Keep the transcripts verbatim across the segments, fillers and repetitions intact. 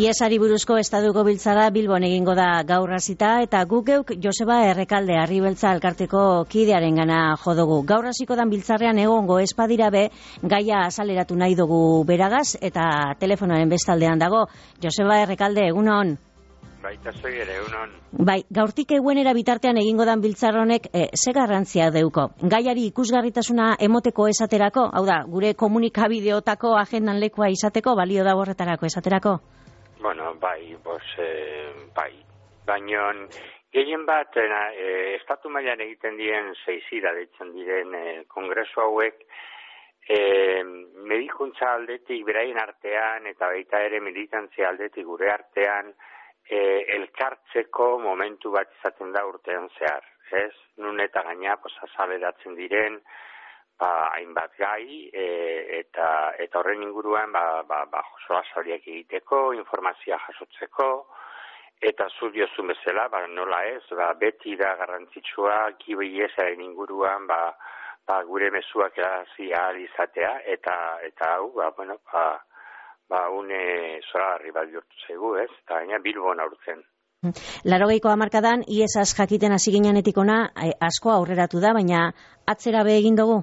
Iesari buruzko estatuko biltzara Bilbon egingo da gaur hasita eta guk geuk Joseba Errekalde Arribeltza elkarteko kidearengana jo dugu. Gaur hasiko dan biltzarrean egongo ez badira be gaia azaleratu nahi dugu beragaz eta telefonoaren bestaldean dago. Joseba Errekalde, egunon. Baita zoi ere, egunon. Bai, gaurtik eguenera bitartean egingo dan biltzar honek e, ze garrantzia deuko? Gaiari ikusgarritasuna emoteko esaterako? Hau da, gure komunikabideotako agendan lekua izateko, balio da horretarako esaterako? Bueno, bai, bos, eh, bai. Baina, gehien bat, eh, estatu mailan egiten diren seizira deitzen diren eh, kongresu hauek, eh, medikuntza aldetik beraien artean eta baita ere militantzia aldetik gure artean, E, elkartzeko momentu bat izaten da urtean zehar, ez? Nun eta gaina, pues, azaleratzen diren, ba, hainbat gai, e, eta, eta horren inguruan, ba, ba, ba, josoaz horiek egiteko, informazioa jasotzeko, eta zu diozun bezala, ba, nola ez, ba, beti da garrantzitsua, kibiesaren inguruan, ba, ba, gure mezuak erazi ahal izatea, eta, eta hau, ba, bueno, ba, ba, une zoragarri bat bihurtu zaigu, ez? Eta gaina Bilbon aurten. Larogeiko hamarkadan, iesaz jakiten hasi ginenetik ona, asko aurreratu da, baina atzera be egin dugu?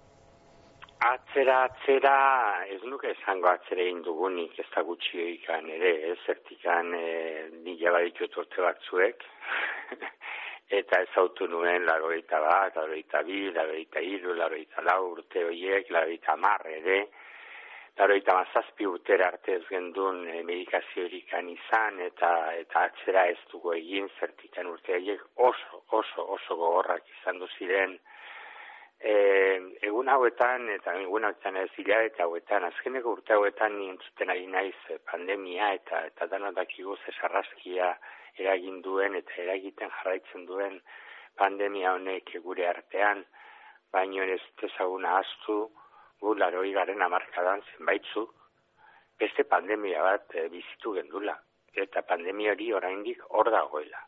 Atzera, atzera, ez nuke esango atzera egin dugunik, ez da gutxi egikan ere, ez zertikan e, nila baditut urte batzuek, eta ez autu nuen larogeita bat, larogeita bi, larogeita hiru, larogeita lau urte horiek, larogeita hamar ere, Larogeita mazazpi urtera arte ez gendun e, medikaziorik izan eta eta atzera ez dugu egin zertikan urteaiek oso, oso, oso gogorrak izan du ziren. E, egun hauetan, eta egun hauetan ez hilabete hauetan, azkeneko urte hauetan nintzuten ari naiz pandemia eta eta dano dakigu ze sarraskia eragin duen eta eragiten jarraitzen duen pandemia honek gure artean, baino ez ezaguna ahaztu, gu laroi garen hamarkadan zenbaitzuk beste pandemia bat e, bizitu gendula. Eta pandemia hori oraindik hor dagoela.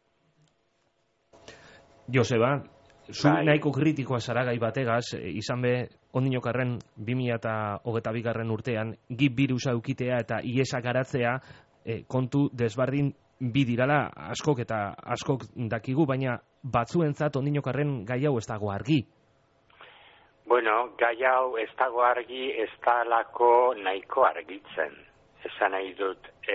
Joseba, zu bai. Nahiko kritikoa zara gai bategaz, izan be, ondinokarren bi mila hogeita bigarren urtean, gip birusa eukitea eta iesa garatzea e, kontu desbardin bi dirala askok eta askok dakigu, baina batzuentzat ondinokarren gai hau ez dago argi. Bueno, gai hau ez dago argi, ez dalako nahiko argitzen. Esan nahi dut, e,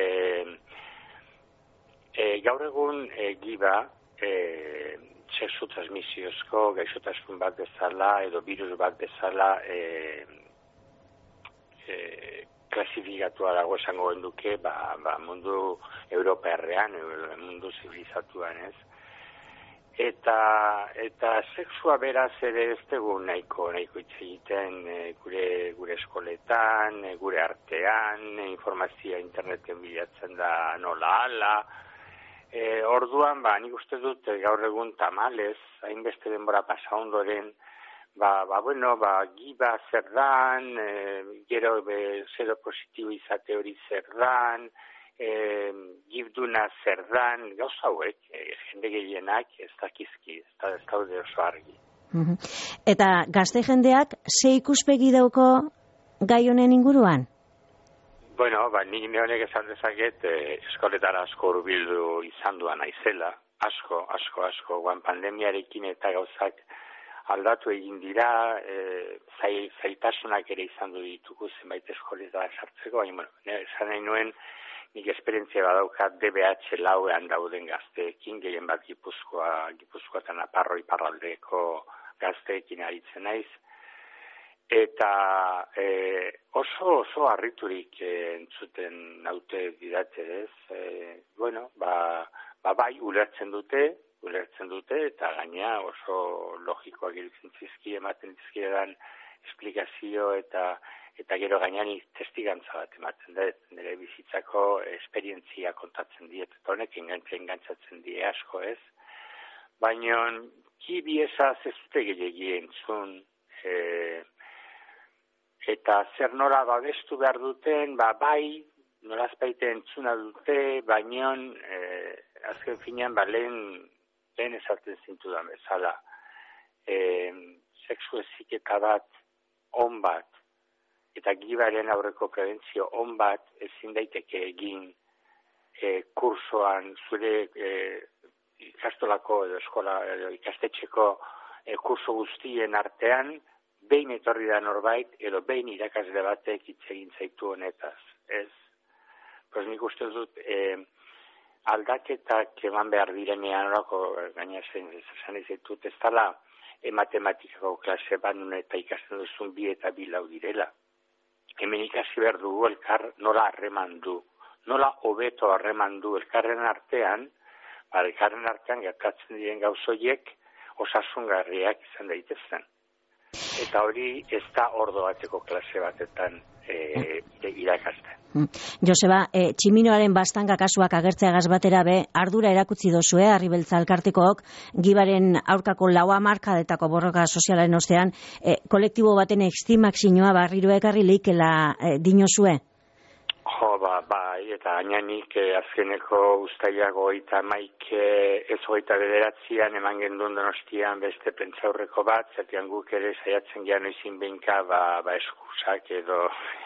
e, gaur egun e, giba, e, sexu transmisiozko gaixotasun bat bezala edo virus bat bezala e, e, klasifikatua dago esango genduke, ba, ba, mundu europarrean, mundu zibilizatuan ez. Eta eta sexua beraz ere ez dugu nahiko, nahiko hitz egiten e, gure, gure eskoletan, e, gure artean, e, informazioa interneten bilatzen da nola ala. E, orduan, ba, nik uste dut e, gaur egun tamalez, hainbeste denbora pasa ondoren, ba, ba, bueno, ba, giba zer dan, e, gero be, zero positibo izate hori zer dan, E, gibduna zer dan, gauza hauek, e, jende gehienak ez dakizki, ez da ez daude oso argi. Uh-huh. Eta gazte jendeak ze ikuspegi dauko gai honen inguruan? Bueno, ba, nik honek esan dezaket, e, eskoletara asko hurbildu izan duan naizela, asko, asko, asko, guan pandemiarekin eta gauzak aldatu egin dira, e, zai, zaitasunak ere izan du ditugu zenbait eskoletara sartzeko, baina, bueno, esan nahi nuen, nik esperientzia badaukat D B H lauean dauden gazteekin, gehien bat Gipuzkoa, Gipuzkoa eta Naparro iparraldeko gazteekin aritzen naiz. Eta e, oso oso harriturik e, entzuten naute didate ez. E, bueno, ba, ba bai ulertzen dute, ulertzen dute, eta gaina oso logikoak iruditzen zizki, ematen dizkiedan esplikazio eta eta gero gainean testigantza bat ematen da, nire bizitzako esperientzia kontatzen diet, eta honek engantzatzen die asko ez. Baina, ki biesaz ez dute gehiagi entzun, e, eta zer nola babestu behar duten, ba bai, nolazpaite entzuna dute, baina, e, azken finean, ba lehen, lehen esaten zintudan bezala, e, sexu heziketa bat, on bat, eta gibaren aurreko prebentzio on bat ezin daiteke egin kursoan, zure e, ikastolako edo eskola edo ikastetxeko e, kurso guztien artean, behin etorri da norbait, edo behin irakasle batek hitz egin zaitu honetaz. Ez, pues nik uste dut, e, aldaketak eman behar direnean orako, gaina zen, esan ezitut, ez dala e, matematikako klase bat nun eta ikasten duzun bi eta bi lau direla. Hemen ikasi behar dugu elkar nola harreman du, nola hobeto harreman du elkarren artean, ba, elkarren artean gertatzen diren gauzoiek osasungarriak izan daitezen. Eta hori ez da ordo bateko klase batetan e, irakasten. Joseba, e, tximinoaren bastanga kasuak agertzeagaz batera be, ardura erakutsi dozue, Arribeltza elkartekook, gibaren aurkako laua markadetako borroka sozialaren ostean, e, kolektibo baten estimak sinua barriro ekarri leikela e, dinozue? Jo, ba, bai, eta gainanik eh, azkeneko uztaiak goita maik eh, ez goita bederatzean eman gendun Donostian beste pentsaurreko bat, zertian guk ere saiatzen gehan oizin behinka ba, ba eskusak edo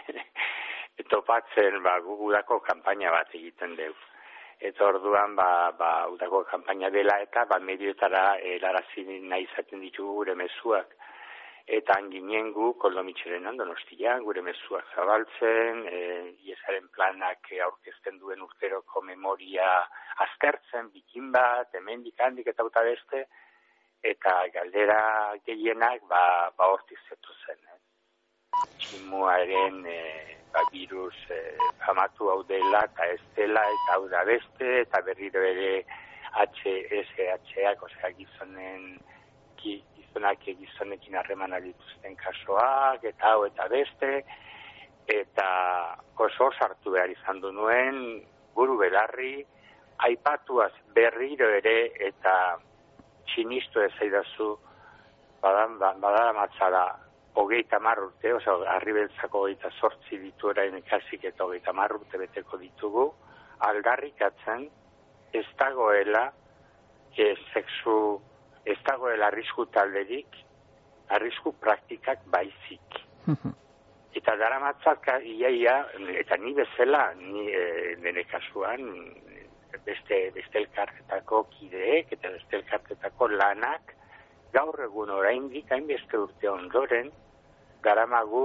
topatzen ba, gugudako kanpaina bat egiten deu. Eta orduan ba, ba, udako kanpaina dela eta ba, medioetara helarazi nahi izaten ditugu gure mezuak. Eta anginen gu, Koldomitxerenan, Donostian, gure mezuak zabaltzen, e, iesaren planak aurkezten duen urteroko memoria aztertzen, bikin bat, hemendik handik eta uta beste, eta galdera gehienak ba, ba hortik zetu zen. Eh? Tximuaren e, ba, virus e, famatu hau dela, eta ez dela, eta hau da beste, eta berriro ere H S H-ak, osea gizonen ki, gizonak gizonekin harremana dituzten kasoak, eta hau eta beste, eta oso sartu behar izan du nuen, buru belarri, aipatuaz berriro ere, eta sinistu ezaidazu, badan, badara matzara, hogeita hamar urte, oza, Arribeltzako hogeita zortzi ditu erain ikasik eta hogeita hamar urte beteko ditugu, aldarrikatzen, ez dagoela, e, sexu, ez dagoela arrisku talderik, arrisku praktikak baizik. Eta dara matzaka, iaia, eta ni bezala, ni e, nire kasuan, beste, beste elkartetako kideek, eta beste elkartetako lanak, gaur egun oraindik hainbeste urte ondoren, daramagu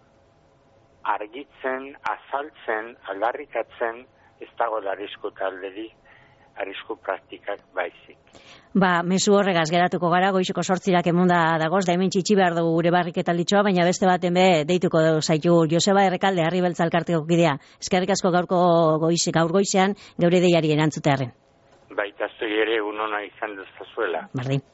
argitzen, azaltzen, aldarrikatzen, ez dagoela arrisku talderik, arrisku praktikak baizik. Ba, mezu horregaz geratuko gara, goizeko sortzirak emunda dagoz, da hemen txitsi behar dugu gure barriketa litxoa, baina beste baten be deituko dugu zaitu Joseba Errekalde, Arribeltza elkarteko kidea. Eskerrik asko gaurko goiz, gaur goizean, geure deiari erantzutearen. Baita zoi ere unona izan duzazuela. Bardin.